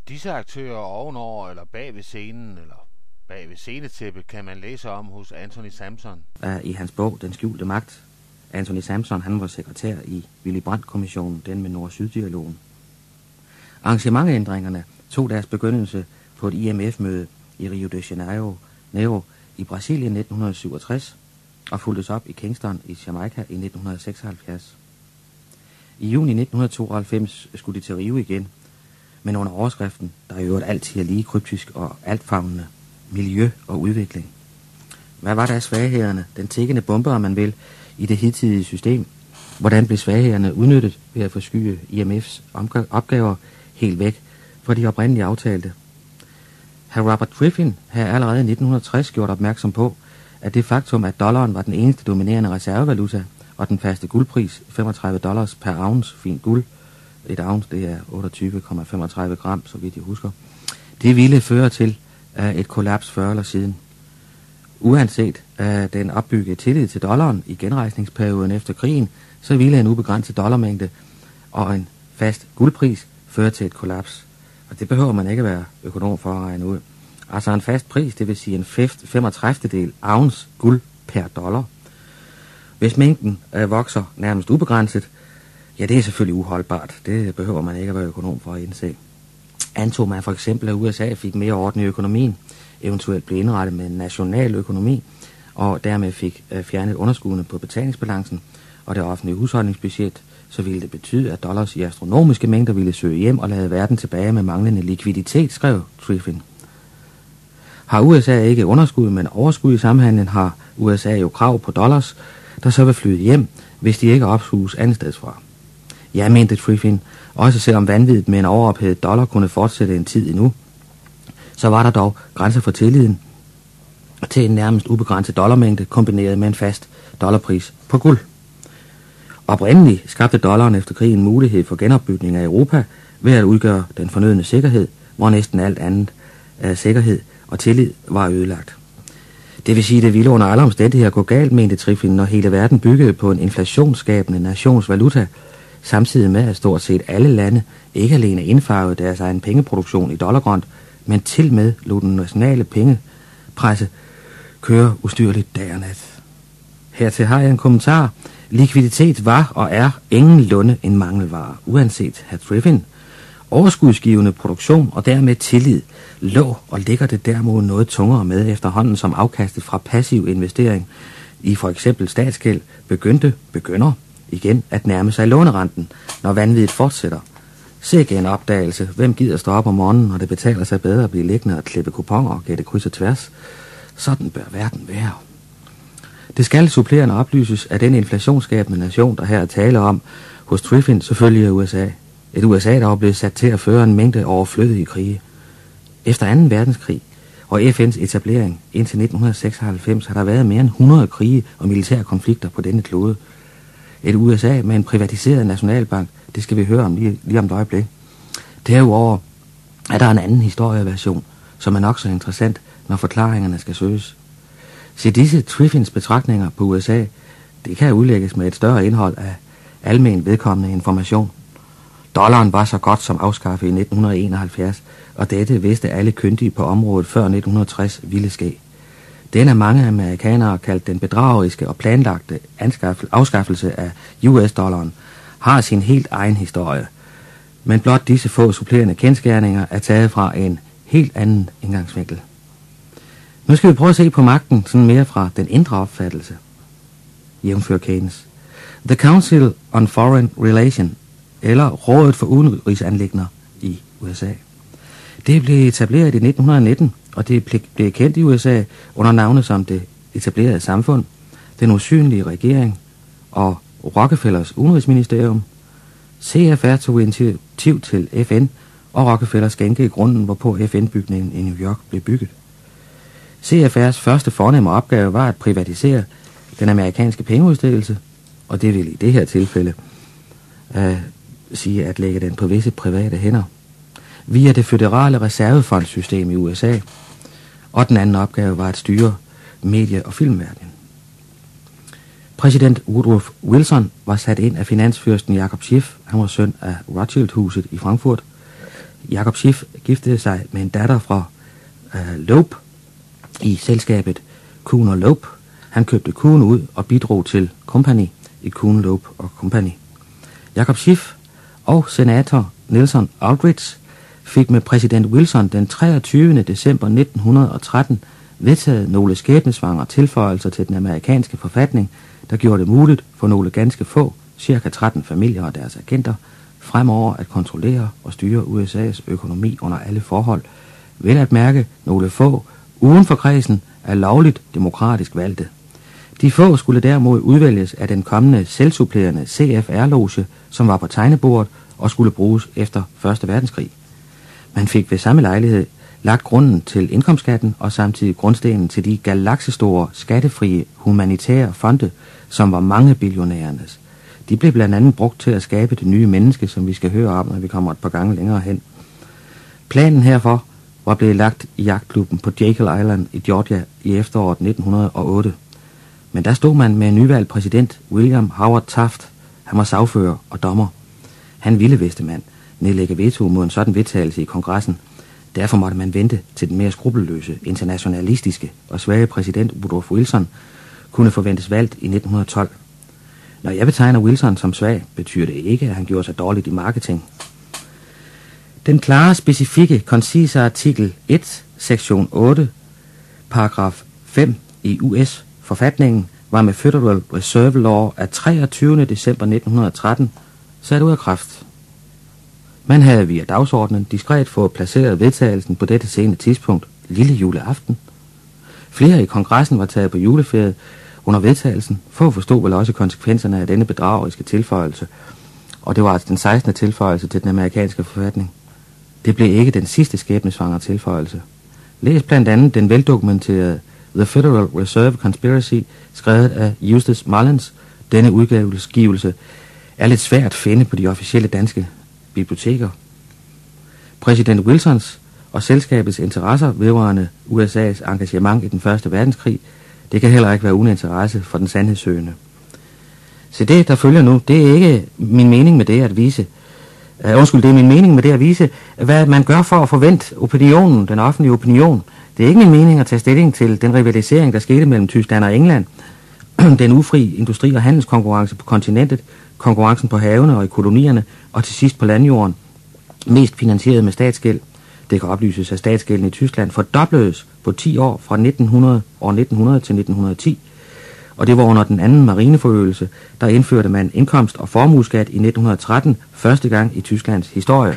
Disse aktører ovenover eller bag ved scenen, eller bag ved scenetæppet, kan man læse om hos Anthony Sampson. I hans bog Den skjulte magt. Anthony Sampson, han var sekretær i Willy Brandt-kommissionen, den med Nord-Syd-dialogen. Arrangementændringerne tog deres begyndelse på et IMF-møde i Rio de Janeiro i Brasilien 1967 og fulgtes op i Kingston i Jamaica i 1976. I juni 1992 skulle de til Rio igen, men under overskriften, der i øvrigt altid er lige kryptisk og altfavnende, miljø og udvikling. Hvad var der svaghederne, den tikkende bombe, om man vil, i det hidtidige system? Hvordan blev svaghederne udnyttet ved at forskyde IMF's opgaver helt væk fra de oprindelige aftalte? Hr. Robert Griffin havde allerede i 1960 gjort opmærksom på, at det faktum, at dollaren var den eneste dominerende reservevaluta, og den faste guldpris, $35 per ounce fint guld, et ounce det er 28,35 gram, så vidt jeg husker, det ville føre til et kollaps før eller siden. Uanset den opbyggede tillid til dollaren i genrejsningsperioden efter krigen, så ville en ubegrænset dollarmængde og en fast guldpris føre til et kollaps. Og det behøver man ikke være økonom for at regne ud. Altså en fast pris, det vil sige en 35. ounce guld per dollar. Hvis mængden vokser nærmest ubegrænset, ja, det er selvfølgelig uholdbart. Det behøver man ikke at være økonom for at indse. Antog man for eksempel, at USA fik mere orden i økonomien, eventuelt blev indrettet med en national økonomi, og dermed fik fjernet underskuddene på betalingsbalancen og det offentlige husholdningsbudget, så ville det betyde, at dollars i astronomiske mængder ville søge hjem og lade verden tilbage med manglende likviditet, skrev Griffin. Har USA ikke underskud, men overskud i samhandlen, har USA jo krav på dollars, der så vil flyde hjem, hvis de ikke opsuges andetstedsfra. Jeg mente Griffin, også selvom vanvittigt med en overophedet dollar kunne fortsætte en tid endnu, så var der dog grænser for tilliden til en nærmest ubegrænset dollarmængde kombineret med en fast dollarpris på guld. Oprindeligt skabte dollaren efter krigen mulighed for genopbygning af Europa ved at udgøre den fornødne sikkerhed, hvor næsten alt andet sikkerhed og tillid var ødelagt. Det vil sige, at det ville under alle omstændigheder gå galt, mente Griffin, når hele verden byggede på en inflationsskabende nationsvaluta, samtidig med at stort set alle lande ikke alene indfarvede deres egen pengeproduktion i dollargrønt, men til med lod den nationale pengepresse køre ustyrligt dag og nat. Hertil har jeg en kommentar. Likviditet var og er ingenlunde en mangelvare, uanset hr. Griffin. Overskudsgivende produktion og dermed tillid lå og ligger det derimod noget tungere med efterhånden, som afkastet fra passiv investering i for eksempel statsgæld begynder igen at nærme sig lånerenten, når vanvittigt fortsætter. Sikke en opdagelse. Hvem gider stå op om morgenen, når det betaler sig bedre at blive liggende og klippe kuponer og gætte kryds og tværs? Sådan bør verden være. Det skal supplerende oplyses, at den inflationsskabende nation, der her er tale om, hos Griffin selvfølgelig er USA. Et USA, der er blevet sat til at føre en mængde overflødige krige. Efter 2. verdenskrig og FN's etablering indtil 1996 har der været mere end 100 krige og militære konflikter på denne klode. Et USA med en privatiseret nationalbank, det skal vi høre om lige om et øjeblik. Derudover er der en anden historieversion, som er nok så interessant, når forklaringerne skal søges. Se, disse Griffins betragtninger på USA, det kan udlægges med et større indhold af almen vedkommende information. Dollaren var så godt som afskaffet i 1971, og dette vidste alle kyndige på området før 1960 ville ske. Den af mange amerikanere kaldt den bedrageriske og planlagte afskaffelse af US-dollaren har sin helt egen historie. Men blot disse få supplerende kendsgerninger er taget fra en helt anden indgangsvinkel. Nu skal vi prøve at se på magten sådan mere fra den indre opfattelse. Jævnfør Keynes. The Council on Foreign Relations, eller Rådet for Udenrigsanliggender i USA. Det blev etableret i 1919, og det blev kendt i USA under navne som det etablerede samfund, den usynlige regering og Rockefellers udenrigsministerium. CFR tog initiativ til FN, og Rockefeller skænkede grunden, hvorpå FN-bygningen i New York blev bygget. CFR's første fornemme opgave var at privatisere den amerikanske pengeudstedelse, og det vil i det her tilfælde sige at lægge den på visse private hænder, via det føderale reservefondssystem i USA, og den anden opgave var at styre medie- og filmverdenen. Præsident Woodrow Wilson var sat ind af finansfyrsten Jacob Schiff. Han var søn af Rothschild-huset i Frankfurt. Jacob Schiff giftede sig med en datter fra Loeb i selskabet Kuhn og Loeb. Han købte Kuhn ud og bidrog til Company i Kuhn, Loeb og Company. Jacob Schiff og senator Nelson Aldrich fik med præsident Wilson den 23. december 1913 vedtaget nogle skæbnesvangre tilføjelser til den amerikanske forfatning, der gjorde det muligt for nogle ganske få, cirka 13 familier og deres agenter, fremover at kontrollere og styre USA's økonomi under alle forhold, vel at mærke nogle få uden for kredsen af lovligt demokratisk valgte. De få skulle derimod udvælges af den kommende selvsupplerende CFR-loge, som var på tegnebordet og skulle bruges efter 1. verdenskrig. Man fik ved samme lejlighed lagt grunden til indkomstskatten og samtidig grundstenen til de galaksestore, skattefrie, humanitære fonde, som var mange billionærernes. De blev blandt andet brugt til at skabe det nye menneske, som vi skal høre om, når vi kommer et par gange længere hen. Planen herfor var blevet lagt i jagtklubben på Jekyll Island i Georgia i efteråret 1908. Men der stod man med en nyvalgt præsident, William Howard Taft. Han var sagfører og dommer. Han ville, vidste man, nedlægge veto mod en sådan vedtagelse i kongressen. Derfor måtte man vente til den mere skrupelløse, internationalistiske og svage præsident Woodrow Wilson kunne forventes valgt i 1912. Når jeg betegner Wilson som svag, betyder det ikke, at han gjorde sig dårligt i marketing. Den klare, specifikke, koncise artikel 1, sektion 8, paragraf 5 i US-forfatningen var med Federal Reserve Law af 23. december 1913 sat ud af kraft. Man havde via dagsordenen diskret fået placeret vedtagelsen på dette sene tidspunkt, lille juleaften. Flere i kongressen var taget på juleferie under vedtagelsen, for at forstå vel også konsekvenserne af denne bedrageriske tilføjelse, og det var altså den 16. tilføjelse til den amerikanske forfatning. Det blev ikke den sidste skæbnesvangre tilføjelse. Læs blandt andet den veldokumenterede The Federal Reserve Conspiracy, skrevet af Eustace Mullins. Denne udgivelse er lidt svært at finde på de officielle danske biblioteker. Præsident Wilsons og selskabets interesser vedrørende USA's engagement i den første verdenskrig, det kan heller ikke være uden interesse for den sandhedssøgende. Så det, der følger nu, det er ikke min mening med det at vise. Det er min mening med det at vise, hvad man gør for at forvente opinionen, den offentlige opinion. Det er ikke min mening at tage stilling til den rivalisering, der skete mellem Tyskland og England, den ufri industri- og handelskonkurrence på kontinentet, konkurrencen på havene og i kolonierne, og til sidst på landjorden, mest finansieret med statsgæld. Det kan oplyses, at statsgælden i Tyskland fordobledes på 10 år fra 1900 til 1910, og det var under den anden marineforøgelse, der indførte man indkomst- og formueskat i 1913 første gang i Tysklands historie.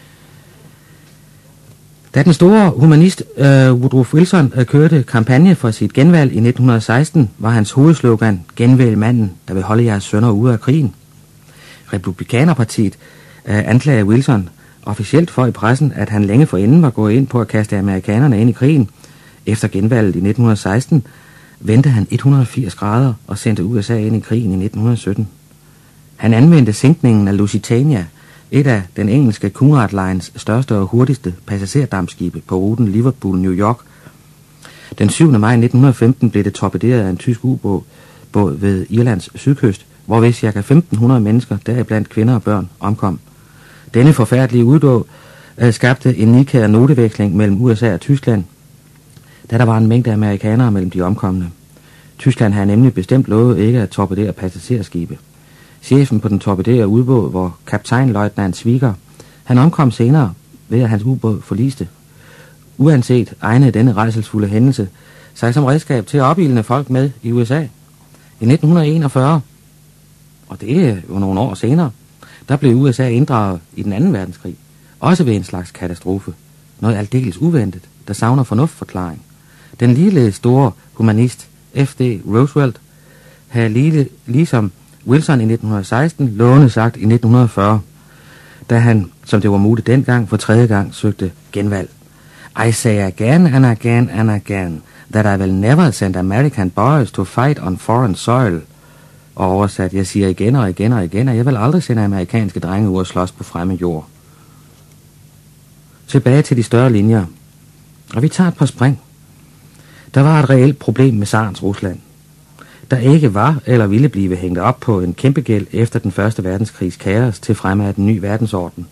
Da den store humanist Woodrow Wilson kørte kampagne for sit genvalg i 1916, var hans hovedslogan "Genvælg manden, der vil holde jeres sønner ude af krigen". Republikanerpartiet anklagede Wilson officielt for i pressen, at han længe forinden var gået ind på at kaste amerikanerne ind i krigen. Efter genvalget i 1916 vendte han 180 grader og sendte USA ind i krigen i 1917. Han anvendte sænkningen af Lusitania, et af den engelske Cunard Lines største og hurtigste passagerdampskibe på ruten Liverpool-New York. Den 7. maj 1915 blev det torpederet af en tysk ubåd ved Irlands sydkyst, hvorved ca. 1.500 mennesker, deriblandt kvinder og børn, omkom. Denne forfærdelige uddåd skabte en nidkær noteveksling mellem USA og Tyskland, da der var en mængde amerikanere mellem de omkomne. Tyskland havde nemlig bestemt lovet ikke at torpedere passagerskibe. Chefen på den torpederede ubåd var kaptajnløjtnant Sviger. Han omkom senere ved at hans ubåd forliste. Uanset egnede denne rædselsfulde hændelse sig som redskab til at opildne folk med i USA. I 1941, og det er jo nogle år senere, der blev USA inddraget i den anden verdenskrig, også ved en slags katastrofe. Noget aldeles uventet, der savner fornuftforklaring. Den ligeledes store humanist F.D. Roosevelt havde ligesom Wilson i 1916 lovende sagt i 1940, da han, som det var muligt dengang, for tredje gang søgte genvalg. I say again and again and again that I will never send American boys to fight on foreign soil. Og oversat, jeg siger igen og igen og igen, at jeg vil aldrig sende amerikanske drenge ud og slås på fremmed jord. Tilbage til de større linjer. Og vi tager et par spring. Der var et reelt problem med Tsarens Rusland, der ikke var eller ville blive hængt op på en kæmpegæld efter den første verdenskrigs kaos til fremme af den nye verdensorden.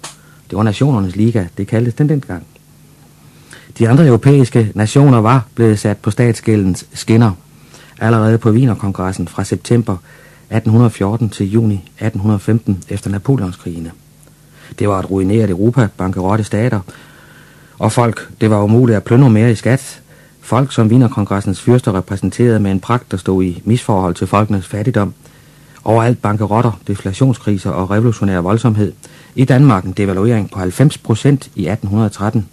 Det var Nationernes Liga, det kaldtes den dengang. De andre europæiske nationer var blevet sat på statsgældens skinner allerede på Wienerkongressen fra september 1814 til juni 1815 efter Napoleonskrigene. Det var et ruineret Europa, bankerotte stater, og folk, det var umuligt at plyndre mere i skat. Folk, som Wienerkongressens fyrster repræsenterede med en pragt, der stod i misforhold til folkenes fattigdom. Overalt bankerotter, deflationskriser og revolutionær voldsomhed. I Danmark en devaluering på 90% i 1813.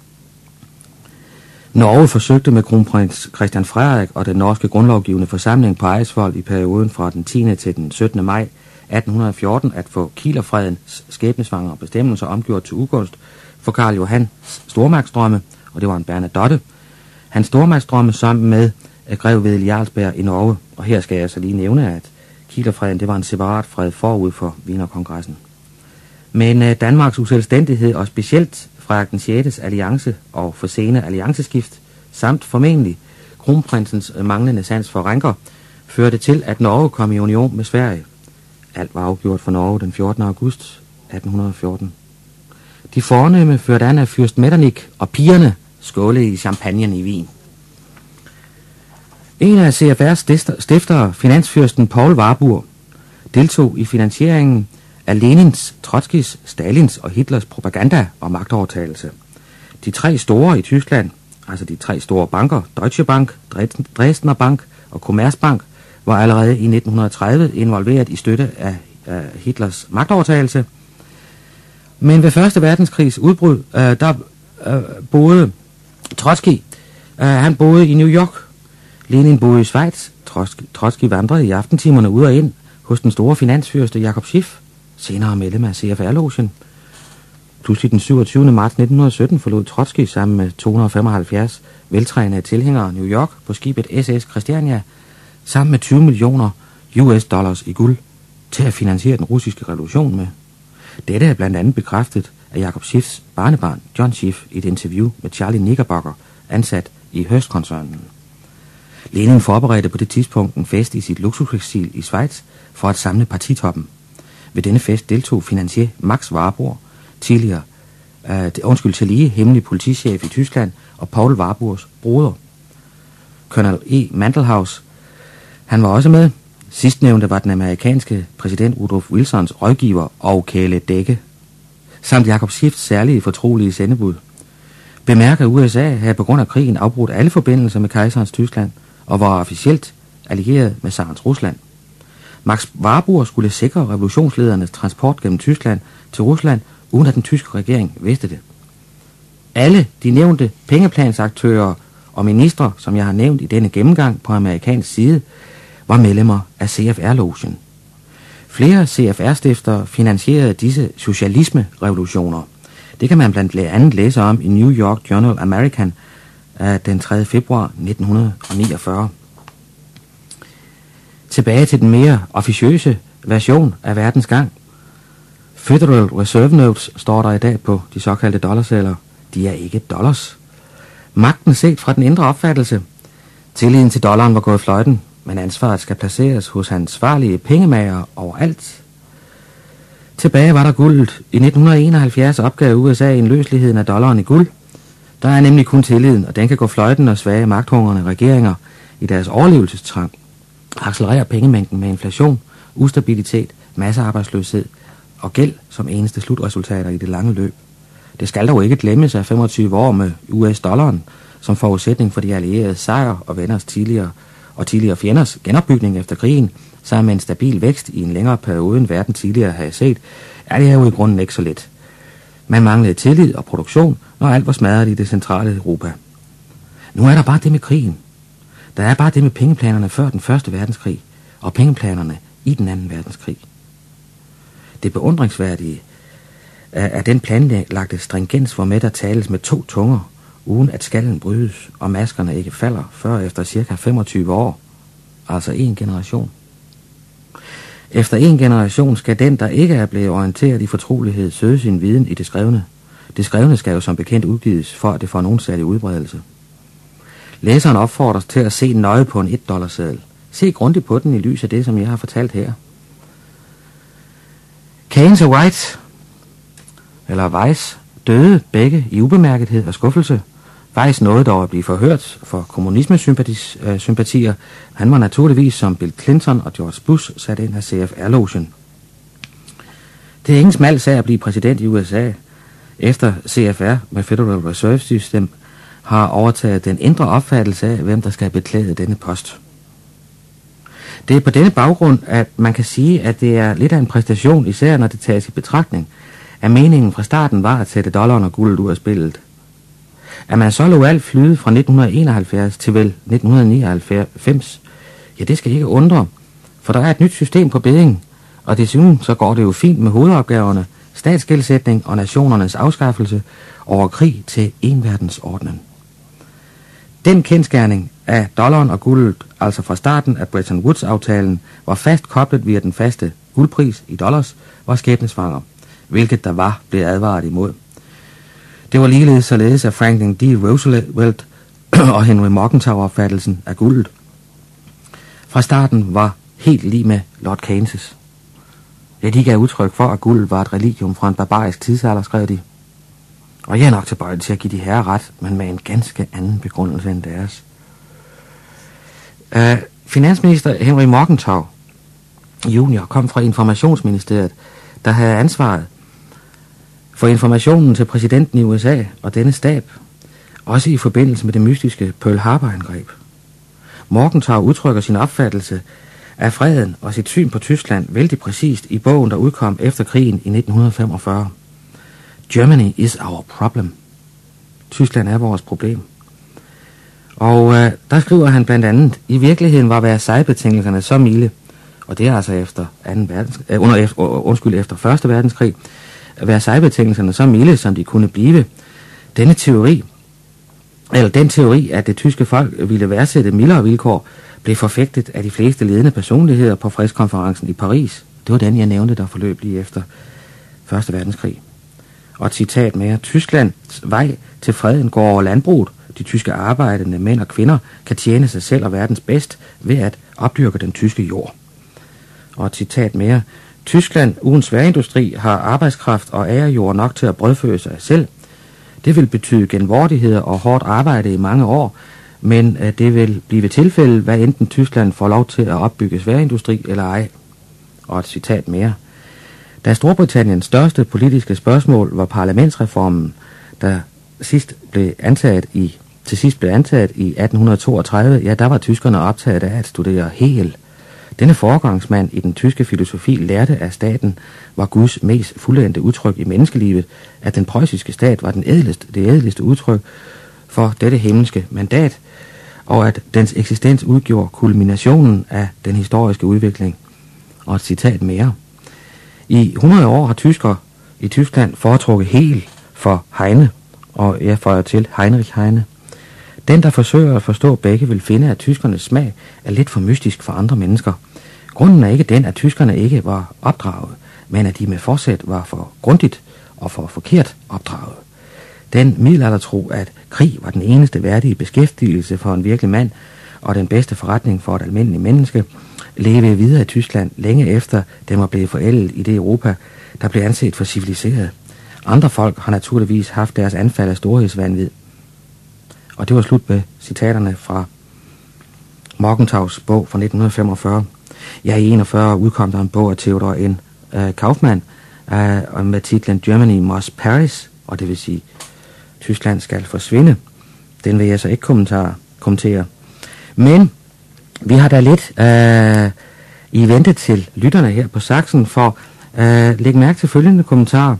Norge forsøgte med kronprins Christian Frederik og den norske grundlovgivende forsamling på Eidsvoll i perioden fra den 10. til den 17. maj 1814 at få Kielerfredens skæbnesvangre bestemmelser omgjort til ugunst for Karl Johans stormagtsdrømme, og det var en Bernadotte. Hans stormagtsdrømme sammen med grev ved Jarlsberg i Norge, og her skal jeg så lige nævne, at Kielerfreden det var en separat fred forud for Wienerkongressen. Men Danmarks uselvstændighed og specielt Frederik den 6. alliance og for sene allianceskift, samt formentlig kronprinsens manglende sans for ranker, førte til, at Norge kom i union med Sverige. Alt var afgjort for Norge den 14. august 1814. De fornemme førte an af fyrst Metternich, og pigerne skålede i champagnen i Wien. En af CFR's stiftere, finansfyrsten Paul Warburg, deltog i finansieringen af Lenins, Trotskijs, Stalins og Hitlers propaganda og magtovertagelse. De tre store i Tyskland, altså de tre store banker, Deutsche Bank, Dresdner Bank og Commerzbank, var allerede i 1930 involveret i støtte af Hitlers magtovertagelse. Men ved Første Verdenskrigs udbrud, boede Trotsky, han boede i New York. Lenin boede i Schweiz. Trotsky vandrede i aftentimerne ud og ind hos den store finansfyrste Jakob Schiff, senere medlem af CFR-logen. Pludselig den 27. marts 1917 forlod Trotsky sammen med 275 veltrænede tilhængere New York på skibet SS Christiania, sammen med 20 millioner US dollars i guld til at finansiere den russiske revolution med. Dette er blandt andet bekræftet af Jakob Schiffs barnebarn John Schiff i et interview med Charlie Knickerbocker, ansat i Hearst-koncernen. Lenin forberedte på det tidspunkt en fest i sit luksuseksil i Schweiz for at samle partitoppen. Ved denne fest deltog financier Max Warburg, tillige hemmelig politichef i Tyskland, og Paul Warburgs broder, Colonel E. Mandelhaus. Han var også med. Sidstnævnte var den amerikanske præsident Woodrow Wilsons rådgiver og kæledække, samt Jakob Schiffs særlige fortrolige sendebud. Bemærker USA havde på grund af krigen afbrudt alle forbindelser med kejserens Tyskland og var officielt allieret med zarens Rusland. Max Warburg skulle sikre revolutionsledernes transport gennem Tyskland til Rusland, uden at den tyske regering vidste det. Alle de nævnte pengeplansaktører og ministre, som jeg har nævnt i denne gennemgang på amerikansk side, var medlemmer af CFR-logen. Flere CFR-stiftere finansierede disse socialisme-revolutioner. Det kan man blandt andet læse om i New York Journal American den 3. februar 1949. Tilbage til den mere officiøse version af verdens gang. Federal Reserve Notes står der i dag på de såkaldte dollarsedler. De er ikke dollars. Magten set fra den indre opfattelse. Tilliden til dollaren var gået fløjten, men ansvaret skal placeres hos ansvarlige pengemager overalt. Tilbage var der guldet. I 1971 opgav USA indløseligheden af dollaren i guld. Der er nemlig kun tilliden, og den kan gå fløjten, når svage magthungrende regeringer i deres overlevelsestrang accelererer pengemængden med inflation, ustabilitet, massearbejdsløshed og gæld som eneste slutresultater i det lange løb. Det skal dog ikke glemmes af 25 år med US-dollaren som forudsætning for de allierede sejr og venners tidligere fjenders genopbygning efter krigen, sammen med en stabil vækst i en længere periode end verden tidligere havde set, er det her jo i grunden ikke så let. Man manglede tillid og produktion, når alt var smadret i det centrale Europa. Nu er der bare det med krigen. Der er bare det med pengeplanerne før den første verdenskrig, og pengeplanerne i den anden verdenskrig. Det beundringsværdige er den planlagte stringens, hvor med der tales med 2 tunger, uden at skallen brydes, og maskerne ikke falder, før efter cirka 25 år, altså 1 generation. Efter 1 generation skal den, der ikke er blevet orienteret i fortrolighed, søge sin viden i det skrevne. Det skrevne skal jo som bekendt udgives, for at det får nogen særlig udbredelse. Læseren opfordres til at se nøje på en $1-seddel. Se grundigt på den i lys af det, som jeg har fortalt her. Keynes og White, eller Weiss, døde begge i ubemærkethed og skuffelse. Weiss nåede dog at blive forhørt for kommunismesympatier. Han var naturligvis som Bill Clinton og George Bush sat ind af CFR-logen. Det er ingen smal sag at blive præsident i USA, efter CFR med Federal Reserve System har overtaget den indre opfattelse af, hvem der skal beklæde denne post. Det er på denne baggrund, at man kan sige, at det er lidt af en præstation, især når det tages i betragtning, at meningen fra starten var at sætte dollaren og guldet ud af spillet. At man så lå alt flyde fra 1971 til vel 1999, ja, det skal ikke undre, for der er et nyt system på bedding, og desuden så går det jo fint med hovedopgaverne, statsgældsætning og nationernes afskaffelse over krig til enverdensordenen. Den kendsgerning af dollaren og guldet, altså fra starten af Bretton Woods-aftalen, var fast koblet via den faste guldpris i dollars, var skæbnesvanger, hvilket der var blevet advaret imod. Det var ligeledes således af Franklin D. Roosevelt og Henry Morgenthau-opfattelsen af guldet. Fra starten var helt lige med Lord Keynes'. Ja, de gav udtryk for, at guldet var et religium fra en barbarisk tidsalder, skrev de. Og jeg er nok tilbøjelig til at give de herrer ret, men med en ganske anden begrundelse end deres. Finansminister Henry Morgenthau Junior kom fra Informationsministeriet, der havde ansvaret for informationen til præsidenten i USA og denne stab, også i forbindelse med det mystiske Pearl Harbor-angreb. Morgenthau udtrykker sin opfattelse af freden og sit syn på Tyskland vældig præcist i bogen, der udkom efter krigen i 1945. Germany is our problem. Tyskland er vores problem. Og der skriver han blandt andet, i virkeligheden var Versailles-betingelserne så milde, og det er altså efter efter 1. verdenskrig, Versailles-betingelserne så milde, som de kunne blive. Den teori, at det tyske folk ville værdsætte mildere vilkår, blev forfægtet af de fleste ledende personligheder på fredskonferencen i Paris. Det var den, jeg nævnte, der forløb lige efter 1. verdenskrig. Og et citat mere: Tysklands vej til freden går over landbruget. De tyske arbejdende mænd og kvinder kan tjene sig selv og verdens bedst ved at opdyrke den tyske jord. Og et citat mere: Tyskland uden sværindustri har arbejdskraft og ærejord nok til at brødføde sig selv. Det vil betyde genvordigheder og hårdt arbejde i mange år, men det vil blive tilfælde, hvad enten Tyskland får lov til at opbygge sværindustri eller ej. Og et citat mere: Da Storbritanniens største politiske spørgsmål var parlamentsreformen, der til sidst blev antaget i 1832, ja, der var tyskerne optaget af at studere Hegel. Denne foregangsmand i den tyske filosofi lærte, at staten var Guds mest fuldendte udtryk i menneskelivet, at den preussiske stat var det ædleste udtryk for dette himmelske mandat, og at dens eksistens udgjorde kulminationen af den historiske udvikling. Og et citat mere: I 100 år har tyskere i Tyskland foretrukket Hegel for Heine, og jeg føjer til Heinrich Heine. Den, der forsøger at forstå begge, vil finde, at tyskernes smag er lidt for mystisk for andre mennesker. Grunden er ikke den, at tyskerne ikke var opdraget, men at de med forsæt var for grundigt og for forkert opdraget. Den middelaldertro, at krig var den eneste værdige beskæftigelse for en virkelig mand, og den bedste forretning for et almindeligt menneske, levede videre i Tyskland længe efter den var blevet forældet i det Europa, der blev anset for civiliseret. Andre folk har naturligvis haft deres anfald af storhedsvanvid. Og det var slut med citaterne fra Morgenthaus bog fra 1945. Ja, i 41 udkom der en bog af Theodor N. Kaufmann med titlen Germany Must Perish, og det vil sige, Tyskland skal forsvinde. Den vil jeg så ikke kommentere. Men vi har da lidt i vente til lytterne her på Saxen for lægge mærke til følgende kommentarer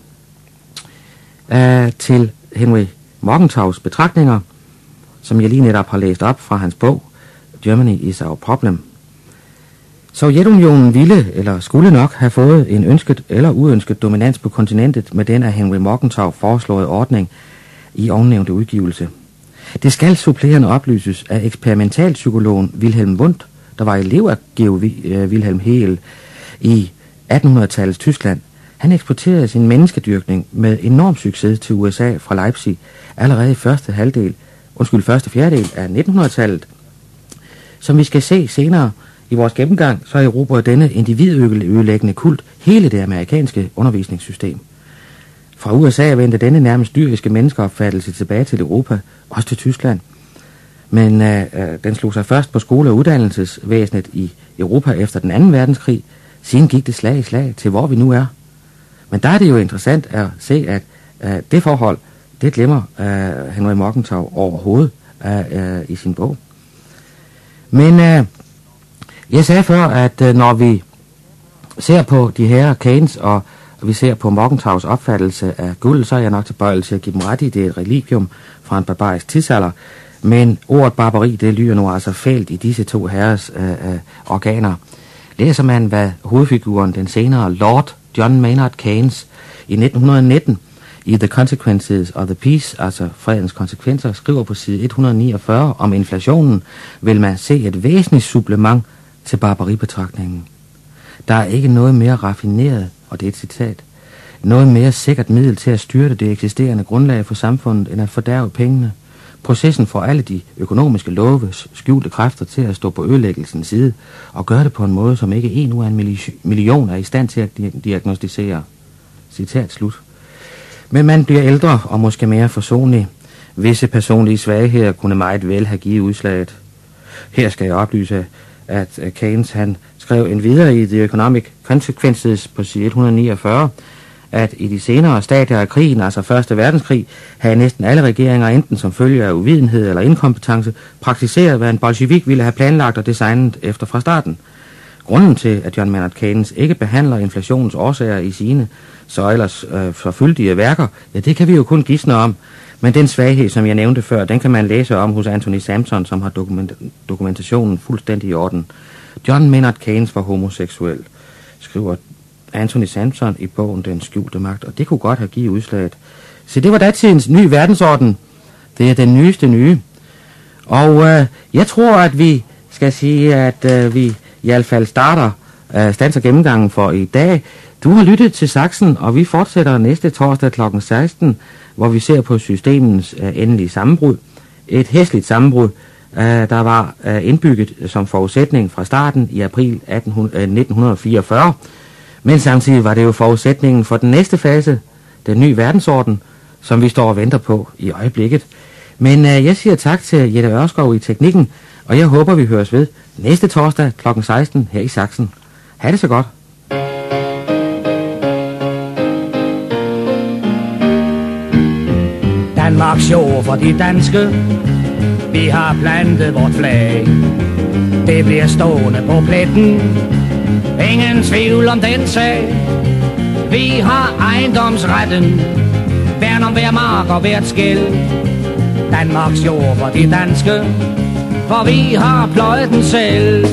til Henry Morgenthaus betragtninger, som jeg lige netop har læst op fra hans bog Germany is our problem. Sovjetunionen ville eller skulle nok have fået en ønsket eller uønsket dominans på kontinentet med den af Henry Morgenthau foreslåede ordning i ovennævnte udgivelse. Det skal supplerende oplyses af eksperimentalpsykologen Wilhelm Wundt, der var elev af Georg Wilhelm Hegel i 1800-tallets Tyskland. Han eksporterede sin menneskedyrkning med enorm succes til USA fra Leipzig allerede i første fjerdedel af 1900-tallet. Som vi skal se senere i vores gennemgang, så erobrer denne individødelæggende kult hele det amerikanske undervisningssystem. Fra USA vendte denne nærmest dyriske menneskeopfattelse tilbage til Europa, også til Tyskland. Men den slog sig først på skole- og uddannelsesvæsenet i Europa efter den anden verdenskrig. Siden gik det slag i slag til, hvor vi nu er. Men der er det jo interessant at se, at det forhold, det glemmer Henry Morgenthau overhovedet i sin bog. Men jeg sagde før, at når vi ser på de her Keynes, og vi ser på Morgenthaus opfattelse af guld, så er jeg nok tilbøjelig til at give dem ret i, det er et religium fra en barbarisk tidsalder. Men ordet barbari, det lyder nu altså fælt i disse to herres organer. Læser man, hvad hovedfiguren, den senere Lord John Maynard Keynes, i 1919 i The Consequences of the Peace, altså fredens konsekvenser, skriver på side 149 om inflationen, vil man se et væsentligt supplement til barbaribetragtningen. Der er ikke noget mere raffineret, og det er et citat, noget mere sikkert middel til at styrte det eksisterende grundlag for samfundet, end at fordærve pengene. Processen får alle de økonomiske loves skjulte kræfter til at stå på ødelæggelsens side, og gøre det på en måde, som ikke en ud af en million er i stand til at diagnostisere. Citat slut. Men man bliver ældre og måske mere forsonlig. Visse personlige svagheder kunne meget vel have givet udslaget. Her skal jeg oplyse, at Keynes han skrev en videre i The Economic Consequences på side 149, at i de senere stadier af krigen, altså Første Verdenskrig, havde næsten alle regeringer enten som følge af uvidenhed eller inkompetence praktiseret, hvad en bolsjevik ville have planlagt og designet efter fra starten. Grunden til, at John Maynard Keynes ikke behandler inflationens årsager i sine så ellers forfyldige værker, ja, det kan vi jo kun gisne om. Men den svaghed, som jeg nævnte før, den kan man læse om hos Anthony Sampson, som har dokumentationen fuldstændig i orden. John Maynard Keynes var homoseksuel, skriver Anthony Sampson i bogen Den skjulte magt, og det kunne godt have givet udslaget. Så det var datidens ny verdensorden. Det er den nyeste nye. Og jeg tror, at vi skal sige, at vi i hvert fald standser gennemgangen for i dag. Du har lyttet til Saxen, og vi fortsætter næste torsdag kl. 16, hvor vi ser på systemens endelige sammenbrud. Et hæsligt sammenbrud, der var indbygget som forudsætning fra starten i april 1944. Men samtidig var det jo forudsætningen for den næste fase, den nye verdensorden, som vi står og venter på i øjeblikket. Men jeg siger tak til Jette Ørskov i teknikken, og jeg håber, vi høres ved næste torsdag kl. 16 her i Saxen. Ha' det så godt. Danmarks jord for de danske, vi har plantet vort flag. Det bliver stående på pletten, ingen tvivl om den sag. Vi har ejendomsretten, værn om hver mark og hvert skæld. Danmarks jord for de danske, for vi har pløjet den selv.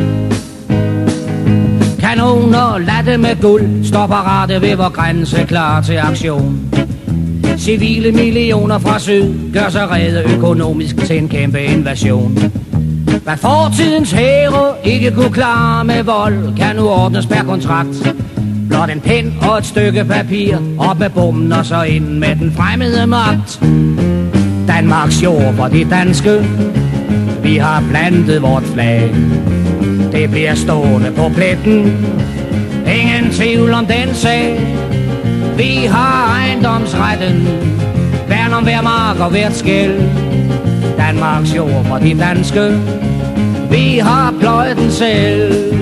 Kanoner latte med guld, står parate ved vor grænse, klar til aktion. Civile millioner fra syd gør sig rede økonomisk til en kæmpe invasion. Hvad fortidens hære ikke kunne klare med vold, kan nu ordnes per kontrakt. Blot en pen og et stykke papir, op med bomben og så ind med den fremmede magt. Danmarks jord for de danske, vi har plantet vort flag. Det bliver stående på pletten, ingen tvivl om den sag. Vi har ejendomsretten, værn om hver mark og hvert skæld. Danmarks jord for de danske, vi har pløjet den selv.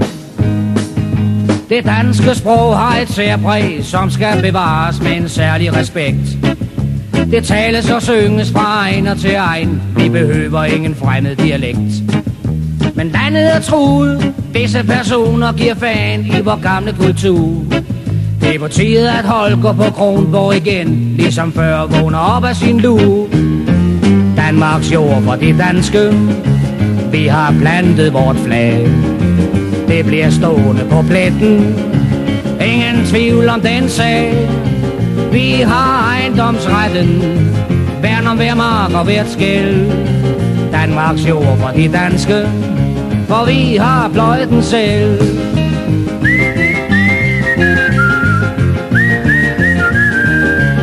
Det danske sprog har et særpræg, som skal bevares med en særlig respekt. Det tales og synges fra egen og til egen, vi behøver ingen fremmed dialekt. Men landet er truet, visse personer giver fan i vor gamle kultur. Det er på tide, at Holger på Kronborg igen, ligesom før, vågner op af sin lue. Danmarks jord for de danske, vi har plantet vort flag. Det bliver stående på pletten, ingen tvivl om den sag. Vi har ejendomsretten, værn om hver mark og hvert skæld. Danmarks jord for de danske, for vi har pløjet den selv.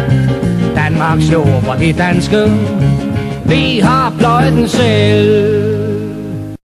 Danmarks jord for de danske, vi har pløjet den selv.